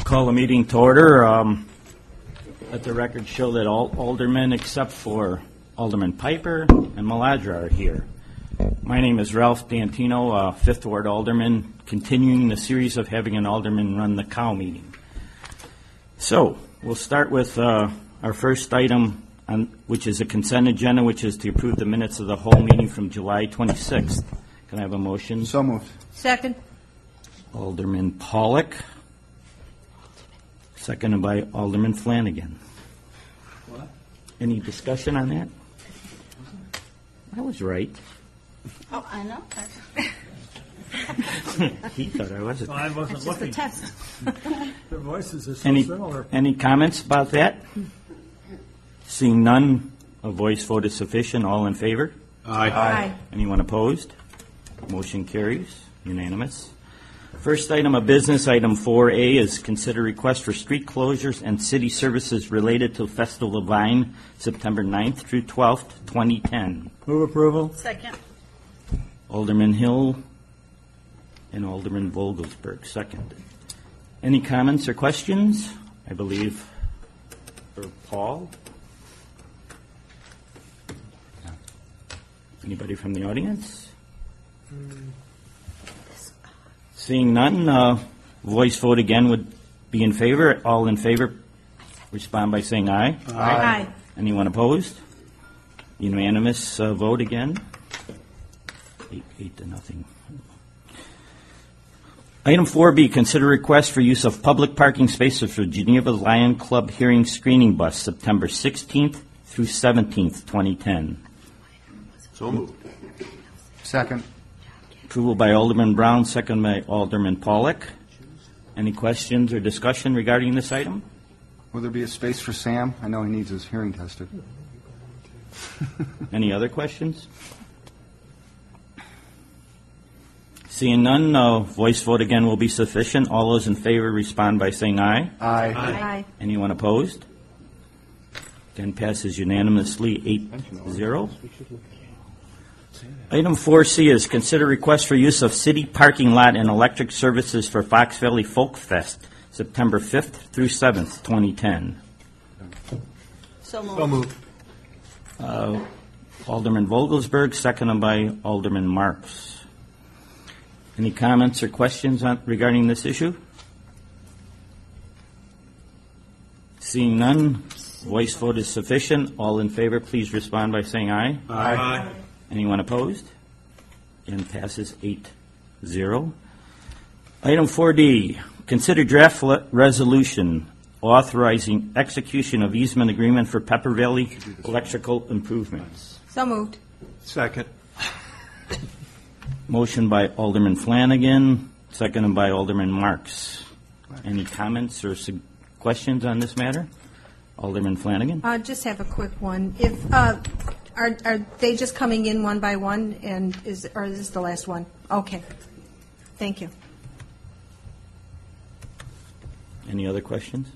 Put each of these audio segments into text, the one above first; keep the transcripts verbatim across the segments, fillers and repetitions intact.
Call the meeting to order. Um, let the record show that all aldermen except for Alderman Piper and Maladra are here. My name is Ralph D'Antino, uh, Fifth Ward Alderman, continuing the series of having an alderman run the cow meeting. So we'll start with uh, our first item, on, which is a consent agenda, which is to approve the minutes of the whole meeting from July twenty-sixth. Can I have a motion? So moved. Second. Alderman Pollock, seconded by Alderman Flanagan. What? Any discussion on that? I was right. Oh, I know. He thought I wasn't. I wasn't That's just a looking. test. Their voices are so Any, similar. any comments about that? Seeing none, a voice vote is sufficient. All in favor? Aye. Anyone opposed? Motion carries. Unanimous. First item of business, item four A, is consider request for street closures and city services related to Festival of Vine, September ninth through twelfth, twenty ten. Move approval. Second. Alderman Hill and Alderman Vogelsberg, second. Any comments or questions? I believe for Paul. Anybody from the audience? Seeing none, uh, voice vote again would be in favor. All in favor, respond by saying aye. Aye. Anyone opposed? Unanimous uh, vote again. Eight, eight to nothing. Item four B, consider request for use of public parking spaces for Geneva Lion Club hearing screening bus, September sixteenth through seventeenth, twenty ten. So moved. Second. Approval by Alderman Brown, second by Alderman Pollock. Any questions or discussion regarding this item? Will there be a space for Sam? I know he needs his hearing tested. Any other questions? Seeing none, uh, voice vote again will be sufficient. All those in favor respond by saying aye. Aye. Aye. Anyone opposed? Again, passes unanimously, eight zero. Item four C is consider request for use of city parking lot and electric services for Fox Valley Folk Fest, September fifth through seventh, twenty ten. So moved. So moved. Uh, Alderman Vogelsberg, seconded by Alderman Marks. Any comments or questions on, regarding this issue? Seeing none, voice vote is sufficient. All in favor, please respond by saying aye. Aye. Anyone opposed? And passes eight zero. Item four D, consider draft le- resolution authorizing execution of easement agreement for Pepper Valley electrical improvements. So moved. Second. Motion by Alderman Flanagan, seconded by Alderman Marks. Any comments or sug- questions on this matter? Alderman Flanagan? Uh, just have a quick one. If, uh, are, are they just coming in one by one, and is, or is this the last one? Okay. Thank you. Any other questions?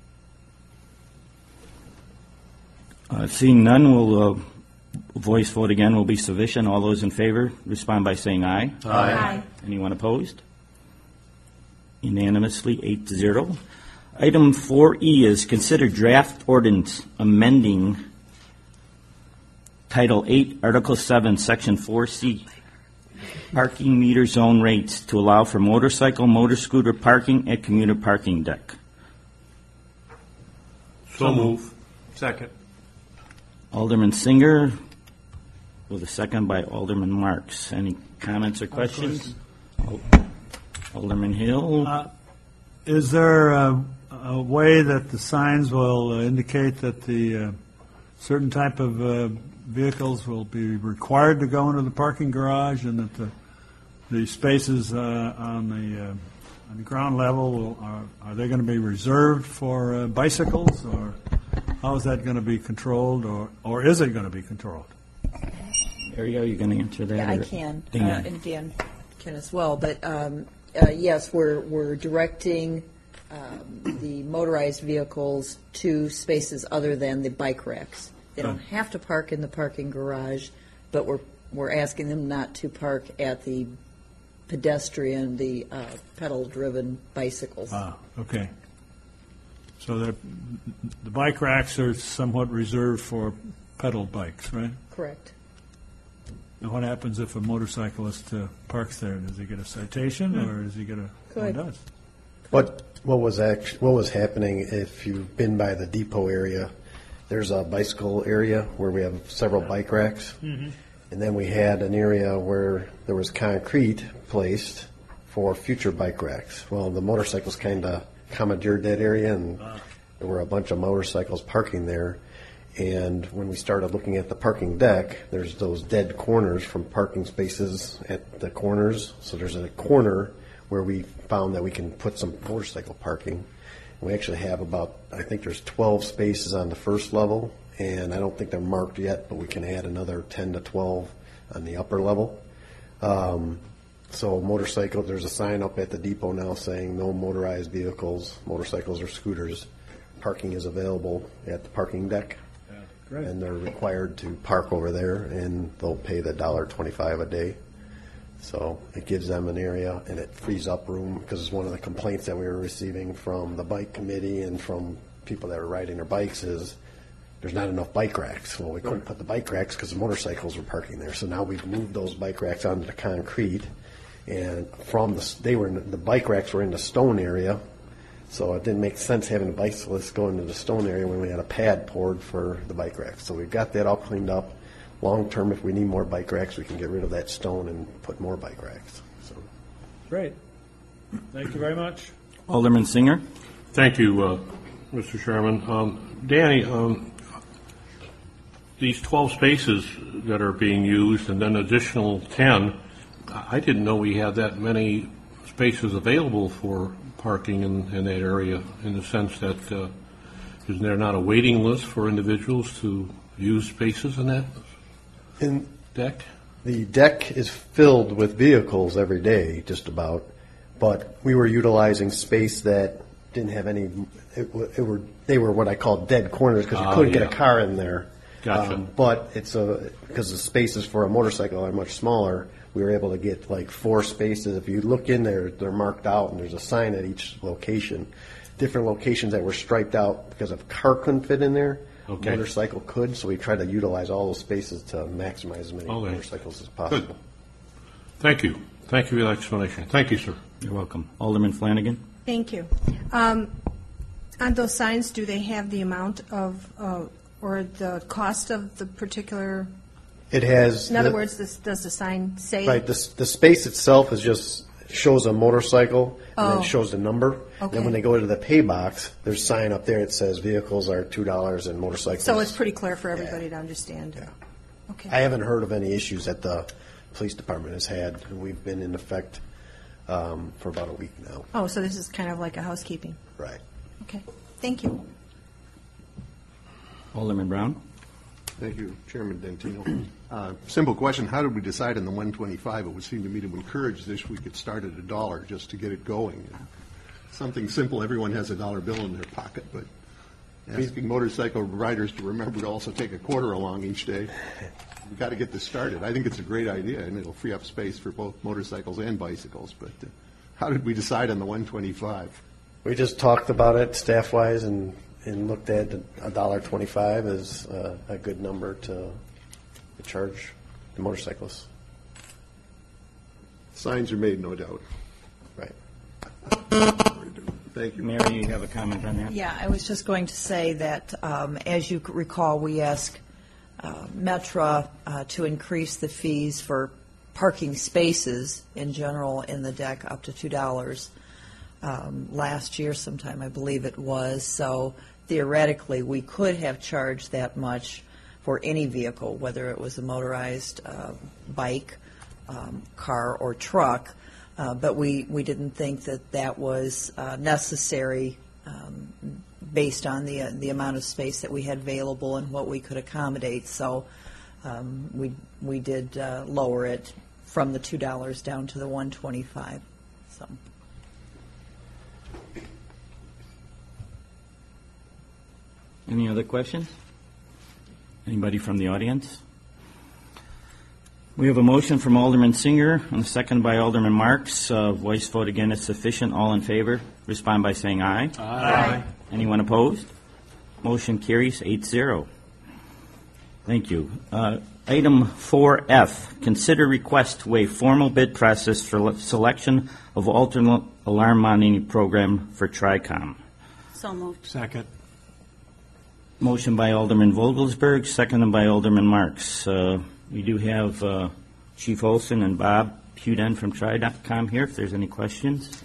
Uh, Seeing none, will uh, voice vote again will be sufficient. All those in favor respond by saying aye. Aye. Anyone opposed? Unanimously, eight to zero. Item four E is consider draft ordinance amending Title eight, Article seven, Section four C, parking meter zone rates to allow for motorcycle, motor scooter parking at commuter parking deck. So move. Second. Alderman Singer, with a second by Alderman Marks. Any comments or questions? Al- Alderman Hill? Uh, Is there a, a way that the signs will uh, indicate that the uh, certain type of uh, vehicles will be required to go into the parking garage, and that the the spaces uh, on the uh, on the ground level will, are are they going to be reserved for uh, bicycles, or how is that going to be controlled, or or is it going to be controlled? There, are you going to answer that? Yeah, I or- can, uh, Dan. and Dan can as well. But um, uh, yes, we're we're directing um, the motorized vehicles to spaces other than the bike racks. They don't have to park in the parking garage, but we're we're asking them not to park at the pedestrian, the uh, pedal-driven bicycles. Ah, okay. So that the bike racks are somewhat reserved for pedal bikes, right? Correct. And what happens if a motorcyclist uh, parks there? Does he get a citation, or does he get a? Good. Oh, he does. What what was act, what was happening if you've been by the depot area? There's a bicycle area where we have several bike racks, and then we had an area where there was concrete placed for future bike racks. Well, the motorcycles kind of commandeered that area, and there were a bunch of motorcycles parking there. And when we started looking at the parking deck, there's those dead corners from parking spaces at the corners. So there's a corner where we found that we can put some motorcycle parking. We actually have about, I think there's twelve spaces on the first level, and I don't think they're marked yet, but we can add another ten to twelve on the upper level. Um, so motorcycle, there's a sign up at the depot now saying no motorized vehicles, motorcycles or scooters. Parking is available at the parking deck. Great. And they're required to park over there, and they'll pay the one dollar twenty-five a day. So it gives them an area, and it frees up room, because it's one of the complaints that we were receiving from the bike committee and from people that were riding their bikes is there's not enough bike racks. Well, we couldn't put the bike racks because the motorcycles were parking there. So now we've moved those bike racks onto the concrete, and from the they were in, the bike racks were in the stone area. So it didn't make sense having the bicyclists go into the stone area when we had a pad poured for the bike racks. So we've got that all cleaned up. Long term, if we need more bike racks, we can get rid of that stone and put more bike racks. So. Great. Thank you very much. Alderman Singer? Thank you, uh, Mister Chairman. Um, Danny, um, these twelve spaces that are being used and then additional ten, I didn't know we had that many spaces available for parking in, in that area, in the sense that uh, is there not a waiting list for individuals to use spaces in that And deck? the deck is filled with vehicles every day, just about. But we were utilizing space that didn't have any. It, w- it were they were what I call dead corners because you Ah, couldn't get yeah. a car in there. Um, Gotcha. but it's a because the spaces for a motorcycle are much smaller. We were able to get like four spaces. If you look in there, they're marked out, and there's a sign at each location. Different locations that were striped out because a car couldn't fit in there. Okay. Motorcycle could, so we tried to utilize all those spaces to maximize as many Okay. motorcycles as possible. Good. Thank you. Thank you for the explanation. Thank you, sir. You're welcome. Alderman Flanagan? Thank you. Um, On those signs, do they have the amount of, uh, or the cost of the particular, It has. in other the- words, this- does the sign say? Right, the, s- the space itself is just, shows a motorcycle, and then Oh. it shows the number. Okay. Then when they go to the pay box, there's a sign up there that says vehicles are two dollars and motorcycles. So it's pretty clear for everybody to understand? Yeah. Okay. I haven't heard of any issues that the police department has had. We've been in effect um, for about a week now. Oh, so this is kind of like a housekeeping? Right. Okay, thank you. Alderman Brown? Thank you, Chairman Dentino. Uh, Simple question, how did we decide on the one twenty-five? It would seem to me to encourage this, we could start at a dollar just to get it going. Something simple, everyone has a dollar bill in their pocket, but asking motorcycle riders to remember to also take a quarter along each day, we've got to get this started. I think it's a great idea, and it'll free up space for both motorcycles and bicycles, but uh, how did we decide on the one twenty-five? We just talked about it staff-wise and, and looked at a dollar twenty-five as uh, a good number to, to charge the motorcyclists. Signs are made, no doubt. Right. Thank you. Mary, you have a comment on that? Yeah, I was just going to say that, um, as you recall, we asked uh, Metra uh, to increase the fees for parking spaces in general in the deck up to two dollars um, last year sometime, I believe it was. So theoretically, we could have charged that much for any vehicle, whether it was a motorized uh, bike, um, car, or truck. Uh, but we, we didn't think that that was uh, necessary um, based on the uh, the amount of space that we had available and what we could accommodate. So um, we we did uh, lower it from the two dollars down to the one twenty-five. So Any other questions? Anybody from the audience? We have a motion from Alderman Singer and a second by Alderman Marks. Uh, voice vote again is sufficient. All in favor, respond by saying aye. Aye. Anyone opposed? Motion carries eight zero. Thank you. Uh, Item four F, consider request to waive formal bid process for le- selection of alternate alarm monitoring program for TRICOM. So moved. Second. Motion by Alderman Vogelsberg, seconded by Alderman Marks. Uh, We do have uh, Chief Olson and Bob Puden from TRICOM here, if there's any questions.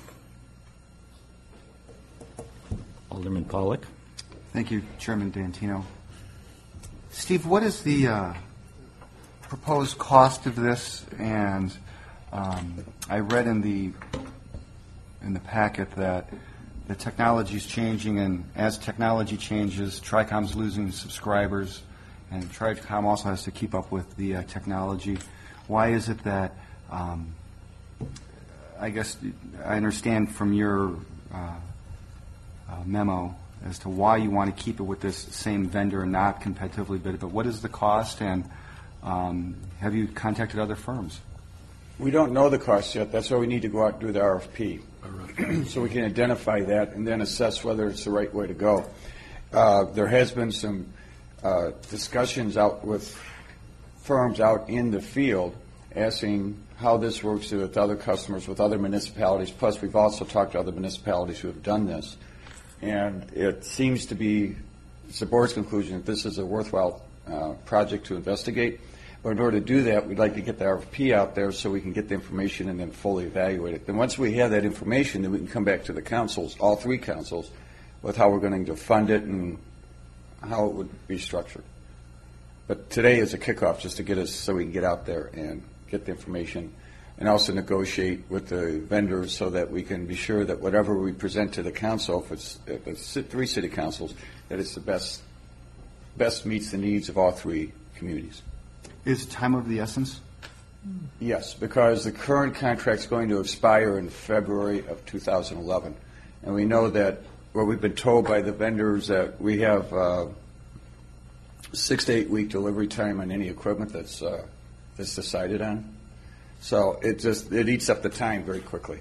Alderman Pollock. Thank you, Chairman Dantino. Steve, what is the uh, proposed cost of this? And um, I read in the in the packet that the technology is changing, and as technology changes, TRICOM's losing subscribers, and TRICOM also has to keep up with the uh, technology. Why is it that, um, I guess I understand from your uh, uh, memo as to why you want to keep it with this same vendor and not competitively bid, but what is the cost, and um, have you contacted other firms? We don't know the cost yet. That's why we need to go out and do the R F P. So we can identify that and then assess whether it's the right way to go. Uh, there has been some uh, discussions out with firms out in the field asking how this works with other customers, with other municipalities. Plus, we've also talked to other municipalities who have done this. And it seems to be, it's the board's conclusion that this is a worthwhile uh, project to investigate. But in order to do that, we'd like to get the R F P out there so we can get the information and then fully evaluate it. Then once we have that information, then we can come back to the councils, all three councils, with how we're going to fund it and how it would be structured. But today is a kickoff just to get us so we can get out there and get the information and also negotiate with the vendors so that we can be sure that whatever we present to the council, if it's, if it's three city councils, that it's the best, best meets the needs of all three communities. Is time of the essence? Yes, because the current contract's going to expire in February of two thousand eleven. And we know that, well, we've been told by the vendors that we have uh, six to eight week delivery time on any equipment that's, uh, that's decided on. So it just, it eats up the time very quickly.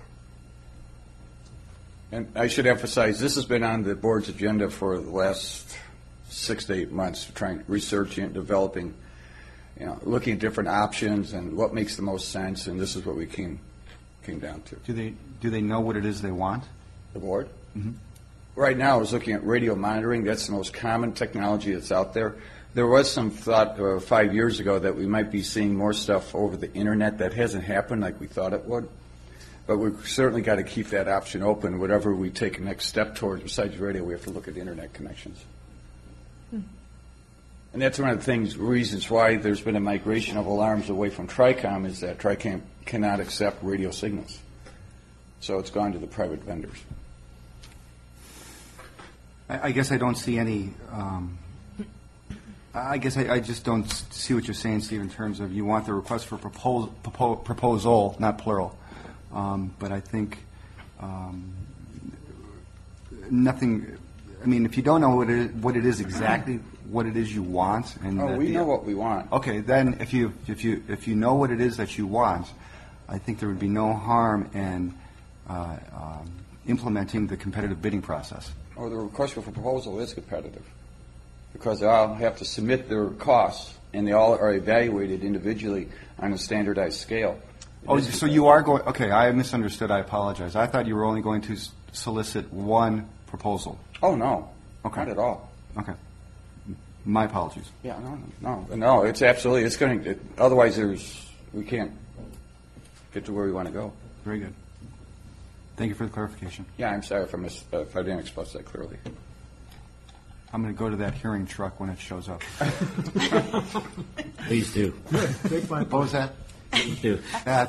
And I should emphasize, this has been on the board's agenda for the last six to eight months, trying, researching and developing, you know, looking at different options and what makes the most sense, and this is what we came came down to. Do they do they know what it is they want? The board? Mm-hmm. Right now, I was looking at radio monitoring. That's the most common technology that's out there. There was some thought uh, five years ago that we might be seeing more stuff over the internet. That hasn't happened like we thought it would. But we've certainly got to keep that option open. Whatever we take a next step towards, besides radio, we have to look at internet connections. Hmm. And that's one of the things, reasons why there's been a migration of alarms away from TRICOM is that TRICOM cannot accept radio signals. So it's gone to the private vendors. I, I guess I don't see any. Um, I guess I, I just don't see what you're saying, Steve, in terms of you want the request for propos- propo- proposal, not plural. Um, but I think um, nothing. I mean, if you don't know what it is, what it is exactly, what it is you want, and oh, that we the, know what we want. Okay, then if you if you if you know what it is that you want, I think there would be no harm in uh, um, implementing the competitive bidding process. Or the request for proposal is competitive, because they all have to submit their costs, and they all are evaluated individually on a standardized scale. It Oh, so you are going. Okay, I misunderstood. I apologize. I thought you were only going to s- solicit one proposal. Oh no, Okay. not at all. Okay. My apologies. Yeah, no, no, no, no. It's absolutely. It's going to. It, otherwise, there's we can't get to where we want to go. Very good. Thank you for the clarification. Yeah, I'm sorry if I mis- uh, if I didn't express that clearly. I'm going to go to that hearing truck when it shows up. Please do. Take my What was that? Please do. Uh,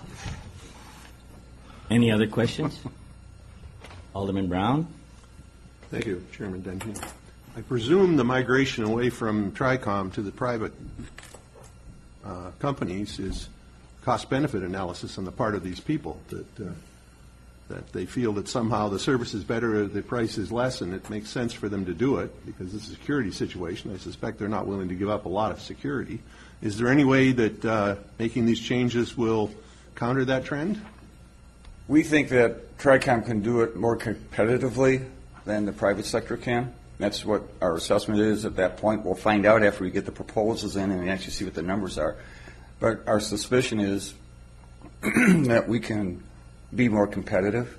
Any other questions? Alderman Brown? Thank you, Chairman Denton. I presume the migration away from TRICOM to the private uh, companies is cost-benefit analysis on the part of these people, that uh, that they feel that somehow the service is better, the price is less, and it makes sense for them to do it because it's a security situation. I suspect they're not willing to give up a lot of security. Is there any way that uh, making these changes will counter that trend? We think that TRICOM can do it more competitively than the private sector can. That's what our assessment is at that point. We'll find out after we get the proposals in and we actually see what the numbers are. But our suspicion is that we can be more competitive.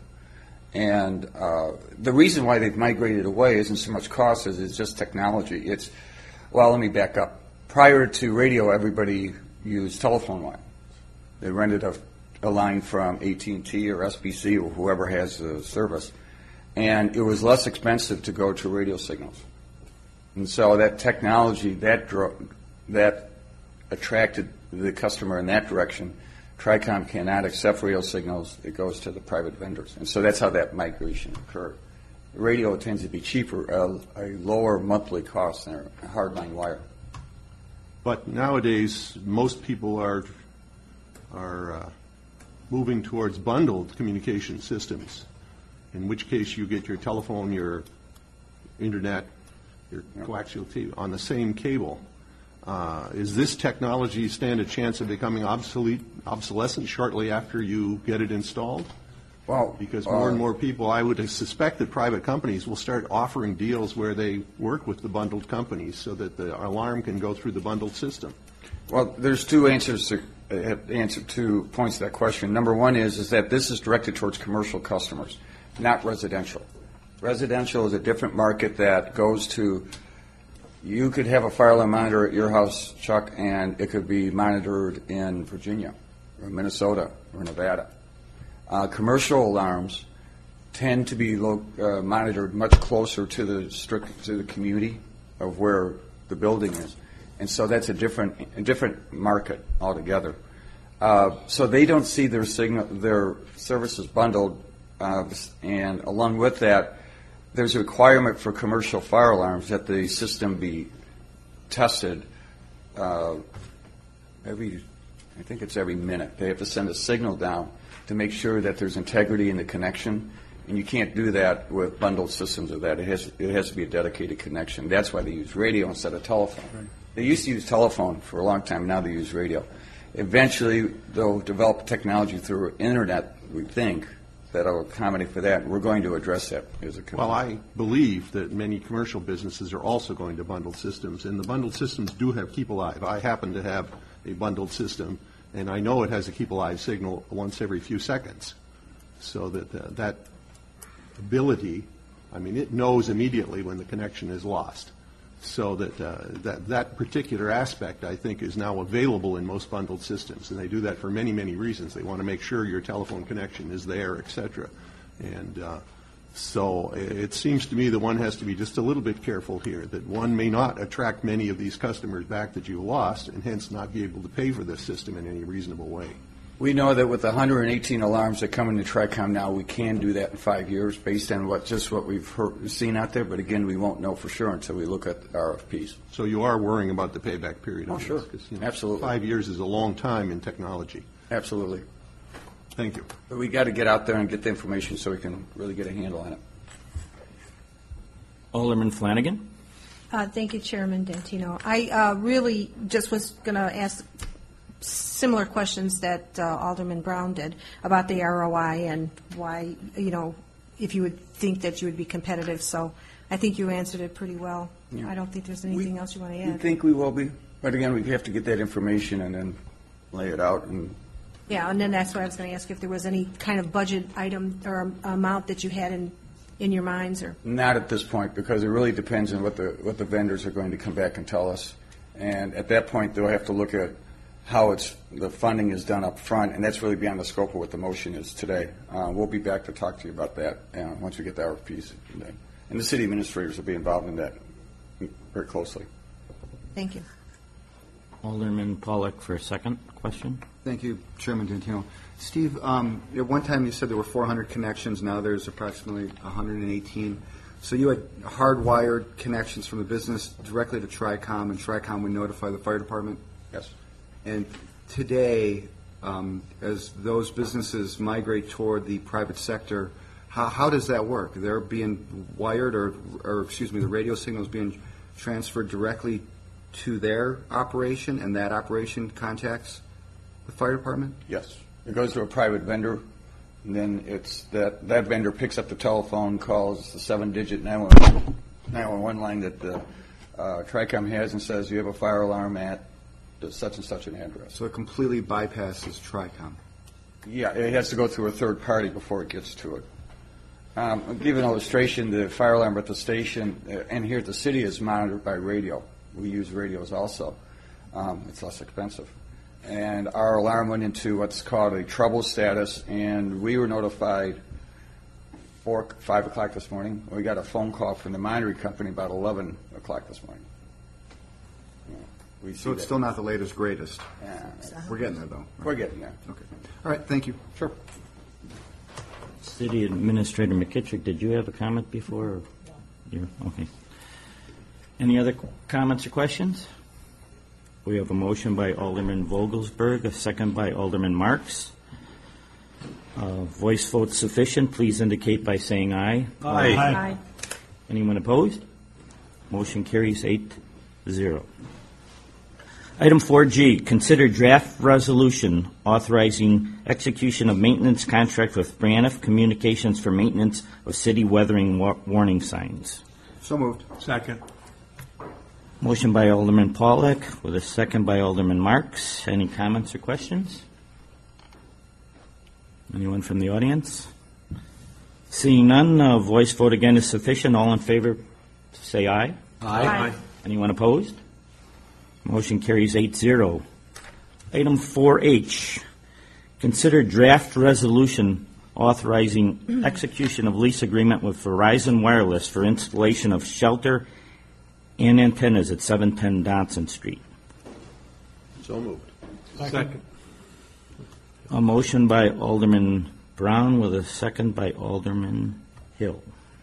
And uh, the reason why they've migrated away isn't so much cost as it's just technology. It's, well, let me back up. Prior to radio, everybody used telephone line. They rented a, a line from A T and T or S B C or whoever has the service. And it was less expensive to go to radio signals. And so that technology, that dro- that attracted the customer in that direction. Tricom cannot accept radio signals. It goes to the private vendors. And so that's how that migration occurred. Radio tends to be cheaper, uh, a lower monthly cost than a hardline wire. But nowadays, most people are are uh, moving towards bundled communication systems, in which case you get your telephone, your internet, your coaxial T V on the same cable. Uh, is this technology stand a chance of becoming obsolete, obsolescent shortly after you get it installed? Well, Because more uh, and more people, I would suspect that private companies will start offering deals where they work with the bundled companies so that the alarm can go through the bundled system. Well, there's two answers to uh, answer two points to that question. Number one is is that this is directed towards commercial customers, not residential. Residential is a different market that goes to. You could have a fire alarm monitor at your house, Chuck, and it could be monitored in Virginia or Minnesota or Nevada. Uh, commercial alarms tend to be lo- uh, monitored much closer to the strict to the community of where the building is, and so that's a different a different market altogether. Uh, so they don't see their signal their services bundled, uh, and along with that, there's a requirement for commercial fire alarms that the system be tested uh, every, I think it's every minute. They have to send a signal down to make sure that there's integrity in the connection, and you can't do that with bundled systems of that. It has it has to be a dedicated connection. That's why they use radio instead of telephone. Right. They used to use telephone for a long time. Now they use radio. Eventually, they'll develop technology through internet, we think, that'll accommodate for that. We're going to address that as a community. Well, I believe that many commercial businesses are also going to bundled systems, and the bundled systems do have Keep Alive. I happen to have a bundled system, and I know it has a Keep Alive signal once every few seconds, so that uh, that ability, I mean, it knows immediately when the connection is lost. So that, uh, that that particular aspect, I think, is now available in most bundled systems, and they do that for many, many reasons. They want to make sure your telephone connection is there, et cetera. And uh, so it seems to me that one has to be just a little bit careful here, that one may not attract many of these customers back that you lost, and hence not be able to pay for this system in any reasonable way. We know that with the one hundred eighteen alarms that come into Tricom now, we can do that in five years based on what just what we've heard, seen out there. But again, we won't know for sure until we look at R F Ps. So you are worrying about the payback period? Oh, sure. This, you know, Absolutely. Five years is a long time in technology. Absolutely. Thank you. But we got to get out there and get the information so we can really get a handle on it. Alderman Flanagan. Uh, Thank you, Chairman Dantino. I uh, really just was going to ask similar questions that uh, Alderman Brown did about the R O I and why, you know, if you would think that you would be competitive. So I think you answered it pretty well. Yeah. I don't think there's anything we, else you want to We add. think we will be. But again, we have to get that information and then lay it out. And Yeah, and then that's what I was going to ask, if there was any kind of budget item or amount that you had in, in your minds, or not at this point, because it really depends on what the what the vendors are going to come back and tell us. And at that point, they'll have to look at how it's the funding is done up front, and that's really beyond the scope of what the motion is today. Uh, we'll be back to talk to you about that uh, once we get the R F Ps. And the city administrators will be involved in that very closely. Thank you. Alderman Pollock for a second question. Thank you, Chairman Dantino. Steve, um, at one time you said there were four hundred connections. Now there's approximately one hundred eighteen. So you had hardwired connections from the business directly to Tricom, and Tricom would notify the fire department? Yes. And today, um, as those businesses migrate toward the private sector, how, how does that work? They're being wired, or, or excuse me, the radio signals being transferred directly to their operation, and that operation contacts the fire department? Yes. It goes to a private vendor, And then it's that, that vendor picks up the telephone, calls the seven-digit nine one one line that the uh, TRICOM has and says, you have a fire alarm at such and such an address. So it completely bypasses TRICOM. Yeah, it has to go through a third party before it gets to it. Um, I'll give an illustration. The fire alarm at the station uh, and here at the city is monitored by radio. We use radios also. Um, it's less expensive. And our alarm went into what's called a trouble status, and we were notified four, five o'clock this morning. We got a phone call from the monitoring company about eleven o'clock this morning. Yeah, we see So it's that. still not the latest, greatest. Yeah, We're getting there, though. we're getting there. Okay. All right, thank you. Sure. City Administrator McKittrick, did you have a comment before? Or you okay. Any other qu- comments or questions? We have a motion by Alderman Vogelsberg, a second by Alderman Marks. Uh, voice vote sufficient, please indicate by saying aye. Aye. Aye. Anyone opposed? Motion carries eight zero. Item four G, consider draft resolution authorizing execution of maintenance contract with Braniff Communications for maintenance of city weathering wa- warning signs. So moved. Second. Motion by Alderman Pollack with a second by Alderman Marks. Any comments or questions? Anyone from the audience? Seeing none, uh, voice vote again is sufficient. All in favor, say aye. Aye. Anyone opposed? Motion carries eight zero. Item four H, consider draft resolution authorizing execution of lease agreement with Verizon Wireless for installation of shelter and antennas at seven ten Dodson Street. So moved. Second. A motion by Alderman Brown with a second by Alderman Hill.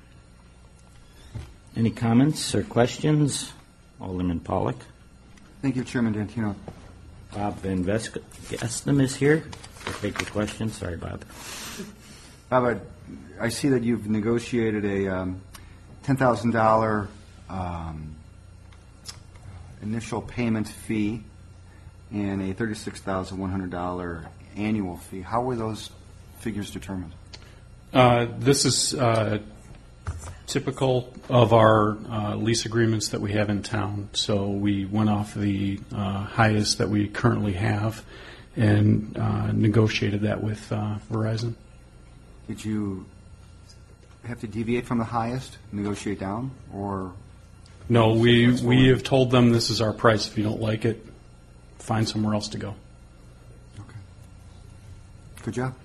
Any comments or questions? Alderman Pollack. Thank you, Chairman Dantino. Bob Van Vesk- Gestem is here. I'll take your question. Sorry, Bob. Bob, I, I see that you've negotiated a um, ten thousand dollars um, initial payment fee and a thirty-six thousand one hundred dollars annual fee. How were those figures determined? Uh, This is uh, typical of our uh, lease agreements that we have in town. So we went off the uh, highest that we currently have and uh, negotiated that with uh, Verizon. Did you have to deviate from the highest, negotiate down, or? No, we, we have told them this is our price. If you don't like it, find somewhere else to go. Okay. Good job.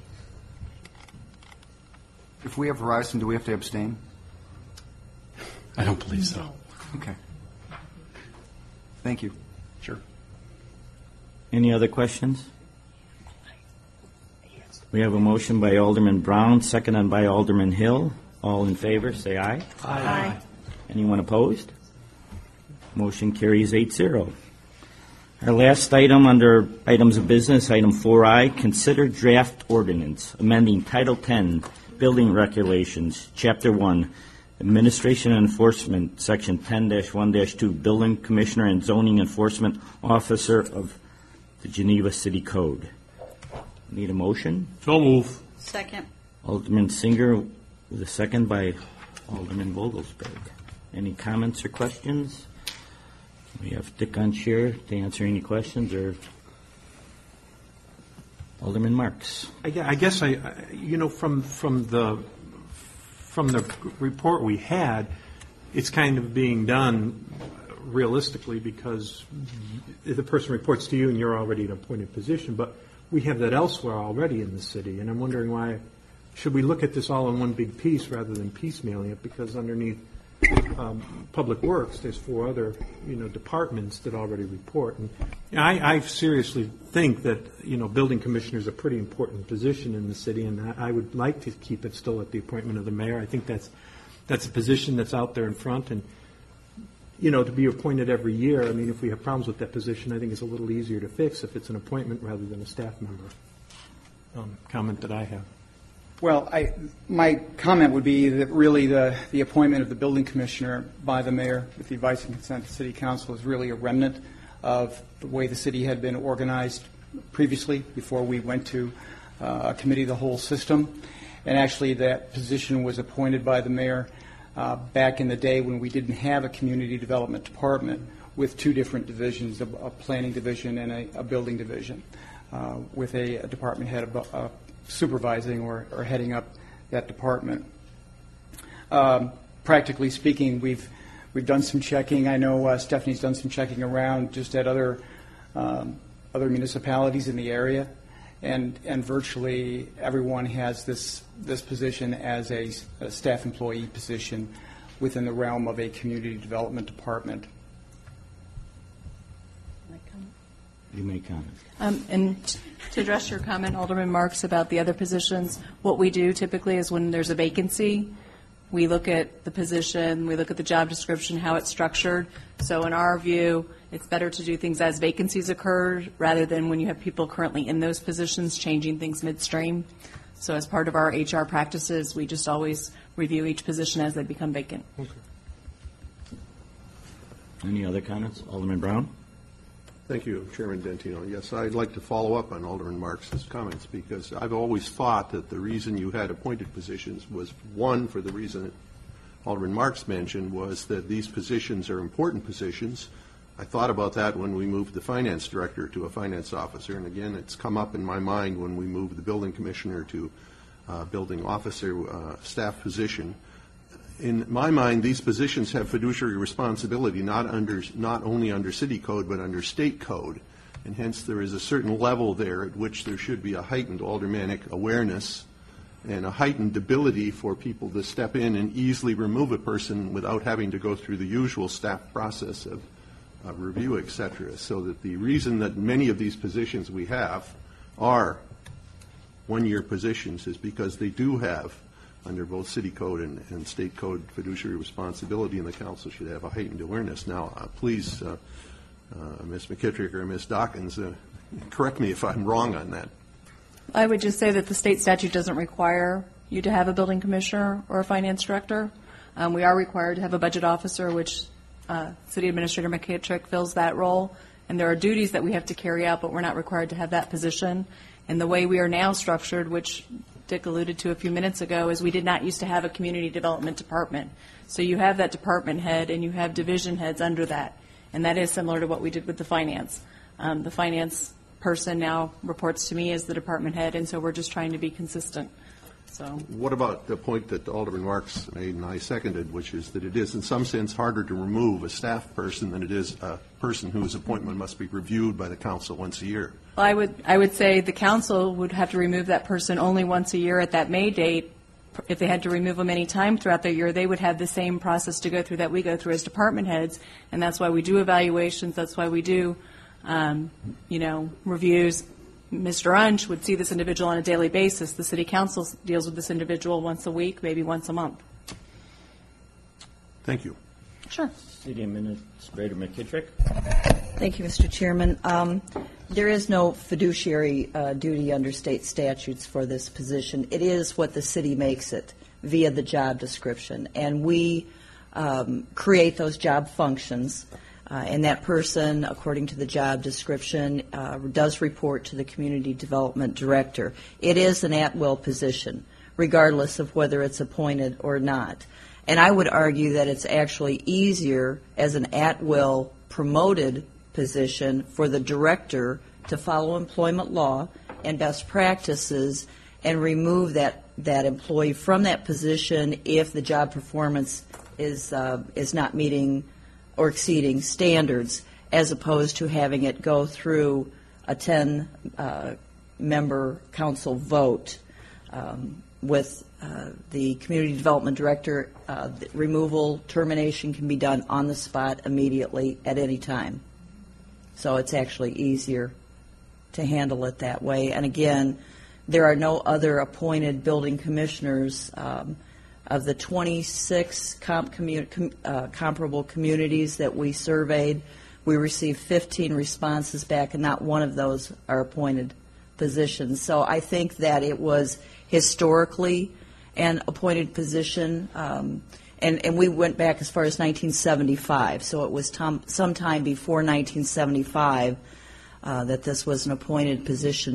If we have Verizon, do we have to abstain? I don't believe so. Okay. Thank you. Sure. Any other questions? We have a motion by Alderman Brown, seconded by Alderman Hill. All in favor, say aye. Aye. Anyone opposed? Motion carries eight zero. Our last item under items of business, item four I, consider draft ordinance amending Title ten, Building Regulations, Chapter one, Administration and Enforcement, Section ten dash one dash two, Building Commissioner and Zoning Enforcement Officer of the Geneva City Code. Need a motion? So move. Second. Alderman Singer with a second by Alderman Vogelsberg. Any comments or questions? We have Dick on chair to answer any questions, or Alderman Marks. I gue- I guess I, I- you know, from, from the, from the report we had, it's kind of being done realistically because the person reports to you and you're already in a appointed position, but we have that elsewhere already in the city, and I'm wondering why, should we look at this all in one big piece rather than piecemealing it, because underneath um, Public Works, there's four other, you know, departments that already report. And I, I seriously think that, you know, building commissioner is a pretty important position in the city, and I, I would like to keep it still at the appointment of the mayor. I think that's, that's a position that's out there in front, and, you know, to be appointed every year, I mean, if we have problems with that position, I think it's a little easier to fix if it's an appointment rather than a staff member. Um, comment that I have. Well, I, my comment would be that really the, the appointment of the building commissioner by the mayor with the advice and consent of the city council is really a remnant of the way the city had been organized previously before we went to uh, a committee of the whole system. And actually, that position was appointed by the mayor uh, back in the day when we didn't have a community development department with two different divisions, a, a planning division and a, a building division, uh, with a, a department head of, uh, supervising or, or heading up that department. Um, practically speaking, we've we've done some checking. I know uh, Stephanie's done some checking around just at other um, other municipalities in the area, and and virtually everyone has this this position as a, a staff employee position within the realm of a community development department. You may comment. Um, and t- to address your comment, Alderman Marks, about the other positions, what we do typically is when there's a vacancy, we look at the position, we look at the job description, how it's structured. So in our view, it's better to do things as vacancies occur rather than when you have people currently in those positions changing things midstream. So as part of our H R practices, we just always review each position as they become vacant. Okay. Any other comments? Alderman Brown? Thank you, Chairman Dentino. Yes, I'd like to follow up on Alderman Marks' comments because I've always thought that the reason you had appointed positions was, one, for the reason that Alderman Marks mentioned, was that these positions are important positions. I thought about that when we moved the finance director to a finance officer, and again, it's come up in my mind when we moved the building commissioner to a building officer uh, staff position. In my mind, these positions have fiduciary responsibility not under not only under city code but under state code, and hence there is a certain level there at which there should be a heightened aldermanic awareness and a heightened ability for people to step in and easily remove a person without having to go through the usual staff process of uh, review, et cetera. So that the reason that many of these positions we have are one-year positions is because they do have, under both city code and, and state code, fiduciary responsibility, and the council should have a heightened awareness. Now, uh, please, uh, uh, Miz McKittrick or Miz Dawkins, uh, correct me if I'm wrong on that. I would just say that the state statute doesn't require you to have a building commissioner or a finance director. Um, we are required to have a budget officer, which uh, City Administrator McKittrick fills that role. And there are duties that we have to carry out, but we're not required to have that position. And the way we are now structured, which Dick alluded to a few minutes ago, is we did not used to have a community development department. So you have that department head and you have division heads under that. And that is similar to what we did with the finance. Um, the finance person now reports to me as the department head, and so we're just trying to be consistent. So, what about the point that Alderman Marks made and I seconded, which is that it is in some sense harder to remove a staff person than it is a person whose appointment must be reviewed by the council once a year? Well, I would I would say the council would have to remove that person only once a year at that May date. If they had to remove them any time throughout the year, they would have the same process to go through that we go through as department heads, and that's why we do evaluations. That's why we do, um, you know, reviews. Mister Unch would see this individual on a daily basis. The city council deals with this individual once a week, maybe once a month. Thank you. Sure. City Administrator McKittrick. Thank you, Mister Chairman. Um, there is no fiduciary uh, duty under state statutes for this position. It is what the city makes it via the job description, and we um, create those job functions. Uh, and that person, according to the job description, uh, does report to the community development director. It is an at-will position, regardless of whether it's appointed or not. And I would argue that it's actually easier as an at-will promoted position for the director to follow employment law and best practices and remove that, that employee from that position if the job performance is uh, is not meeting or exceeding standards, as opposed to having it go through a ten-member uh, council vote um, with uh, the community development director. Uh, the removal, termination can be done on the spot immediately at any time. So it's actually easier to handle it that way. And again, there are no other appointed building commissioners. Um, Of the twenty-six comp commu- com, uh, comparable communities that we surveyed, we received fifteen responses back, and not one of those are appointed positions. So I think that it was historically an appointed position, um, and, and we went back as far as nineteen seventy-five. So it was tom- sometime before nineteen seventy-five uh, that this was an appointed position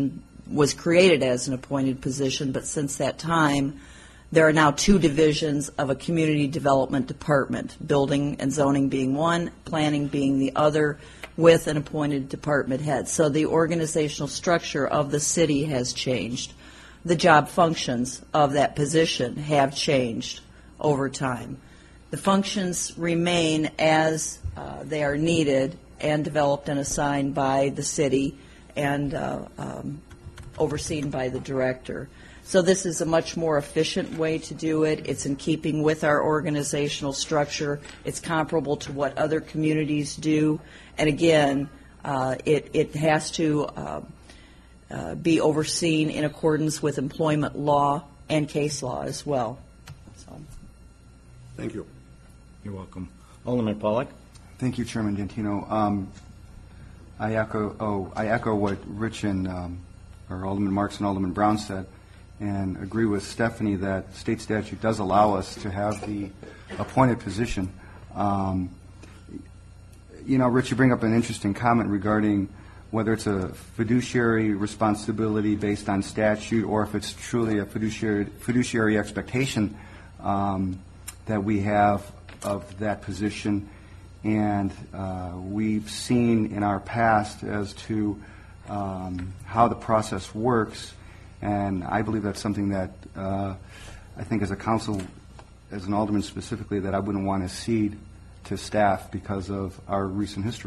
was created as an appointed position, but since that time, there are now two divisions of a community development department, building and zoning being one, planning being the other, with an appointed department head. So the organizational structure of the city has changed. The job functions of that position have changed over time. The functions remain as uh, they are needed and developed and assigned by the city and uh, um, overseen by the director. So this is a much more efficient way to do it. It's in keeping with our organizational structure. It's comparable to what other communities do. And again, uh, it, it has to uh, uh, be overseen in accordance with employment law and case law as well. So. Thank you. You're welcome. Alderman Pollack. Thank you, Chairman Dantino. Um, I echo oh, I echo what Rich and um, or Alderman Marks and Alderman Brown said, and agree with Stephanie that state statute does allow us to have the appointed position. Um, you know, Rich, you bring up an interesting comment regarding whether it's a fiduciary responsibility based on statute or if it's truly a fiduciary fiduciary expectation um, that we have of that position. And uh, we've seen in our past as to um, how the process works, and I believe that's something that uh, I think as a council, as an alderman specifically, that I wouldn't want to cede to staff because of our recent history.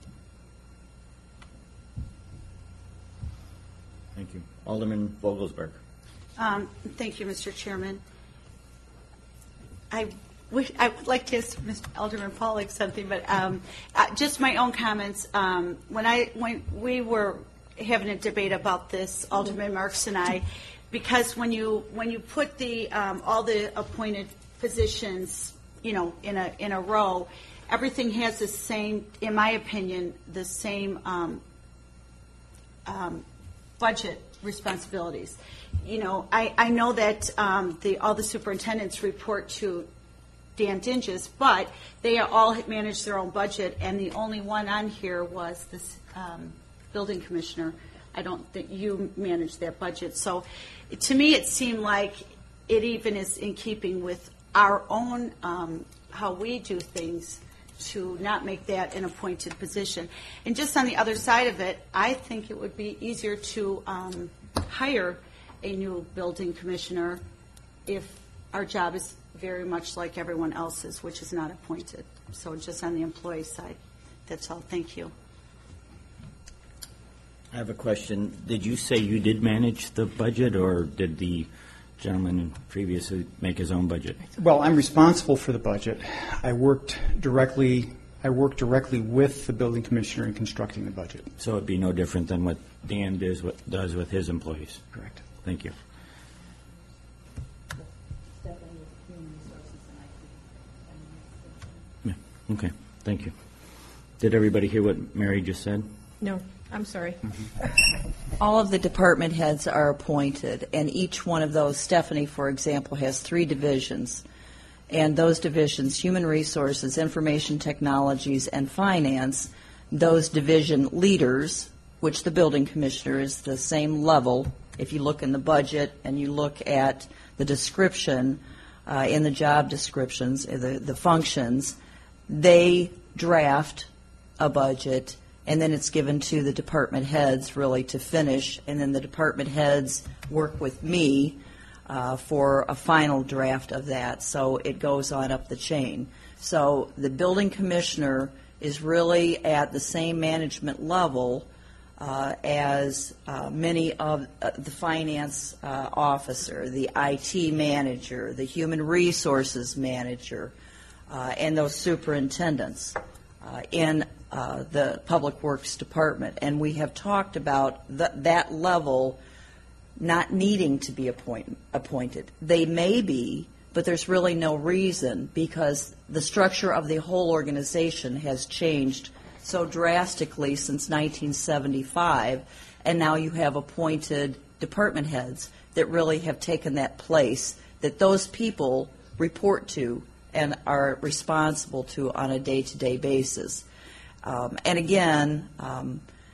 Thank you. Alderman Vogelsberg. Um, thank you, Mister Chairman. I wish I would like to ask Mister Alderman Pollack something, but um, uh, just my own comments. Um, when I when we were having a debate about this, Alderman Marks and I, because when you when you put the um, all the appointed positions, you know, in a in a row, everything has the same, in my opinion, the same um, um, budget responsibilities. You know, I, I know that um, the all the superintendents report to Dan Dinges, but they all manage their own budget, and the only one on here was this um, building commissioner. I don't think you manage that budget. So to me, it seemed like it even is in keeping with our own, um, how we do things, to not make that an appointed position. And just on the other side of it, I think it would be easier to um, hire a new building commissioner if our job is very much like everyone else's, which is not appointed. So just on the employee side. That's all. Thank you. I have a question. Did you say you did manage the budget, or did the gentleman previously make his own budget? Well, I'm responsible for the budget. I worked directly. I worked directly with the building commissioner in constructing the budget. So it'd be no different than what Dan does, what, does with his employees? Correct. Thank you. Yeah. Okay. Thank you. Did everybody hear what Mary just said? No, I'm sorry. All of the department heads are appointed, and each one of those, Stephanie, for example, has three divisions. And those divisions, human resources, information technologies, and finance, those division leaders, which the building commissioner is the same level, if you look in the budget and you look at the description, uh, in the job descriptions, the, the functions, they draft a budget, and then it's given to the department heads really to finish, and then the department heads work with me uh, for a final draft of that. So it goes on up the chain. So the building commissioner is really at the same management level uh, as uh, many of uh, the finance uh, officer, the I T manager, the human resources manager, uh, and those superintendents uh, in Uh, the Public Works Department. And we have talked about th- that level not needing to be appoint- appointed. They may be, but there's really no reason, because the structure of the whole organization has changed so drastically since nineteen seventy-five, and now you have appointed department heads that really have taken that place that those people report to and are responsible to on a day-to-day basis. Um, and again, um,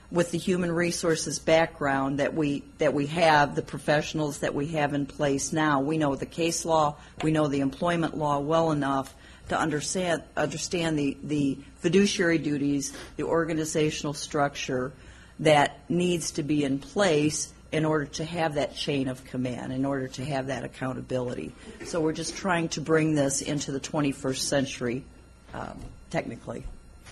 with the human resources background that we that we have, the professionals that we have in place now. We know the case law, we know the employment law well enough to understand understand the, the fiduciary duties, the organizational structure that needs to be in place in order to have that chain of command, in order to have that accountability. So we're just trying to bring this into the twenty-first century, um, technically.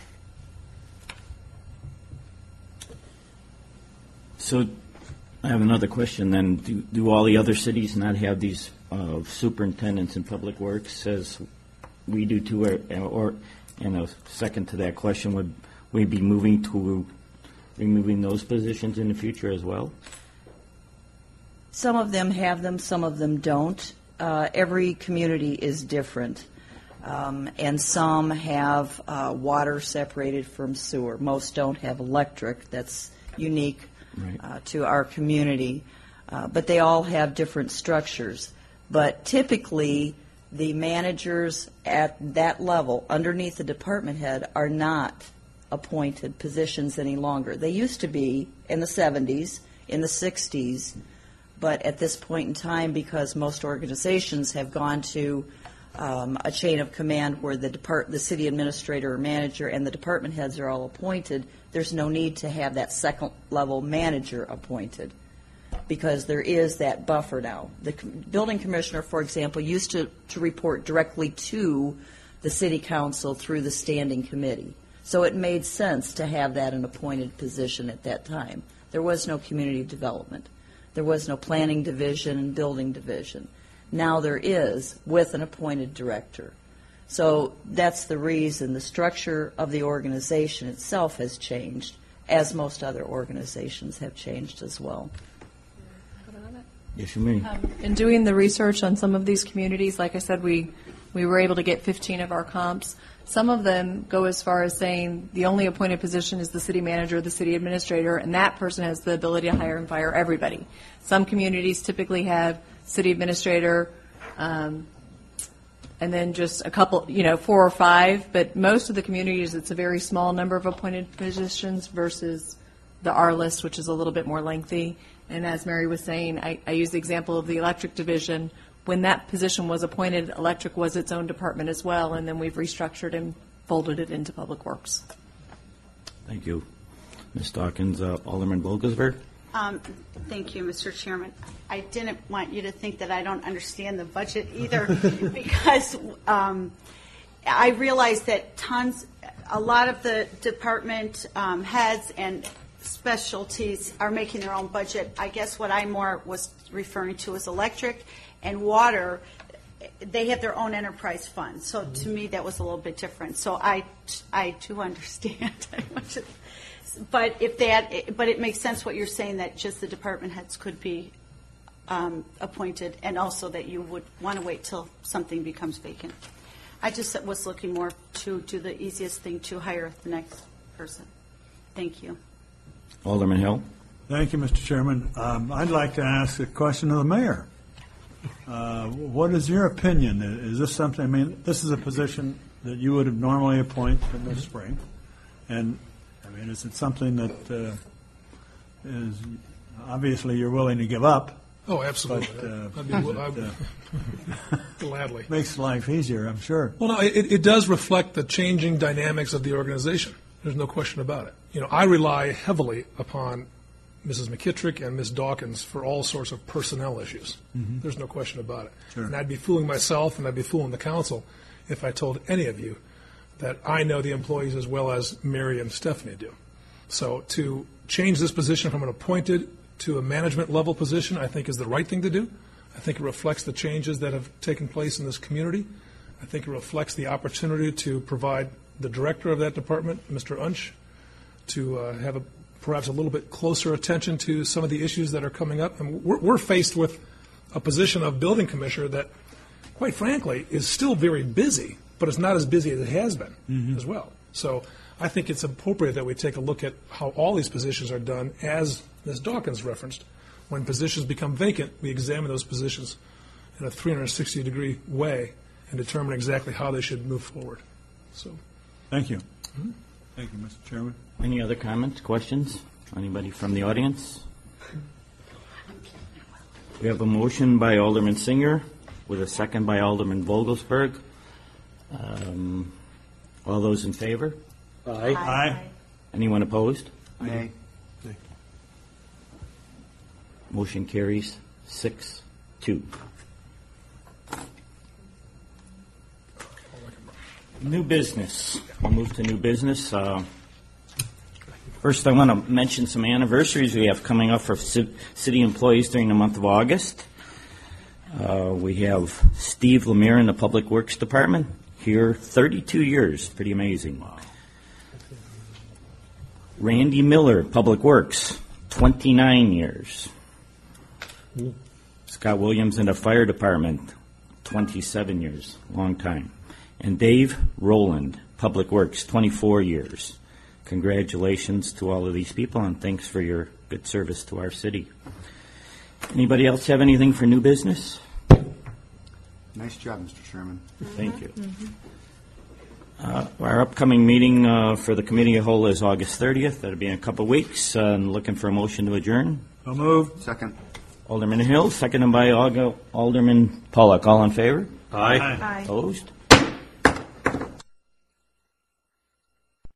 So I have another question then. Do, do all the other cities not have these uh, superintendents in public works as we do too? Or, or, and a second to that question, would we be moving to removing those positions in the future as well? Some of them have them, some of them don't. Uh, every community is different. Um, and some have uh, water separated from sewer. Most don't have electric. That's unique right. uh, to our community. Uh, but they all have different structures. But typically, the managers at that level, underneath the department head, are not appointed positions any longer. They used to be in the seventies, in the sixties, but at this point in time, because most organizations have gone to um, a chain of command where the depart- the city administrator or manager and the department heads are all appointed, there's no need to have that second level manager appointed because there is that buffer now. The com- building commissioner, for example, used to, to report directly to the city council through the standing committee. So it made sense to have that an appointed position at that time. There was no community development. There was no planning division and building division. Now there is, with an appointed director. So that's the reason the structure of the organization itself has changed, as most other organizations have changed as well. Yes, you may. Um, in doing the research on some of these communities, like I said, we, we were able to get fifteen of our comps. Some of them go as far as saying the only appointed position is the city manager, the city administrator, and that person has the ability to hire and fire everybody. Some communities typically have city administrator, um, and then just a couple, you know, four or five, but most of the communities, it's a very small number of appointed positions versus the R list, which is a little bit more lengthy. And as Mary was saying, I, I use the example of the electric division. When that position was appointed, electric was its own department as well, and then we've restructured and folded it into Public Works. Thank you. Miz Dawkins, uh, Alderman Vogelsberg. Um, thank you, Mister Chairman. I didn't want you to think that I don't understand the budget either, because um, I realize that tons, a lot of the department um, heads and specialties are making their own budget. I guess what I more was referring to is electric and water. They have their own enterprise fund. So mm-hmm. to me, that was a little bit different. So I, I do understand. But if that, but it makes sense what you're saying, that just the department heads could be um, appointed, and also that you would want to wait till something becomes vacant. I just was looking more to do the easiest thing, to hire the next person. Thank you. Alderman Hill. Thank you, Mister Chairman. Um, I'd like to ask a question of the mayor. Uh, what is your opinion? Is this something, I mean, this is a position that you would have normally appointed in the spring, and I mean, is it something that uh, is, obviously you're willing to give up? Oh, absolutely. But, uh, I'd be, I'd, uh, gladly. Makes life easier, I'm sure. Well, no, it, it does reflect the changing dynamics of the organization. There's no question about it. You know, I rely heavily upon Missus McKittrick and Miz Dawkins for all sorts of personnel issues. Mm-hmm. There's no question about it. Sure. And I'd be fooling myself and I'd be fooling the council if I told any of you that I know the employees as well as Mary and Stephanie do. So to change this position from an appointed to a management level position, I think is the right thing to do. I think it reflects the changes that have taken place in this community. I think it reflects the opportunity to provide the director of that department, Mister Unch, to uh, have a, perhaps a little bit closer attention to some of the issues that are coming up. And we're, we're faced with a position of building commissioner that, quite frankly, is still very busy, but it's not as busy as it has been mm-hmm. as well. So I think it's appropriate that we take a look at how all these positions are done, as Miz Dawkins referenced. When positions become vacant, we examine those positions in a three hundred sixty degree way and determine exactly how they should move forward. So, thank you. Mm-hmm. Thank you, Mister Chairman. Any other comments, questions? Anybody from the audience? We have a motion by Alderman Singer with a second by Alderman Vogelsberg. Um, All those in favor? Aye. Aye. Anyone opposed? Nay. Motion carries six, two. New business. We'll move to new business. Uh, First, I want to mention some anniversaries we have coming up for ci- city employees during the month of August. Uh, we have Steve Lemire in the Public Works Department, here thirty-two years, pretty amazing. Randy Miller, Public Works, twenty-nine years. Scott Williams in the Fire Department, twenty-seven years, long time. And Dave Rowland, Public Works, twenty-four years. Congratulations to all of these people, and thanks for your good service to our city. Anybody else have anything for new business? Nice job, Mister Chairman. Thank you. Uh, Our upcoming meeting uh, for the committee of whole is August thirtieth. That'll be in a couple of weeks. Uh, and looking for a motion to adjourn. So moved. Second. Alderman Hill, seconded by Alga- Alderman Pollock. All in favor? Aye. Aye. Opposed?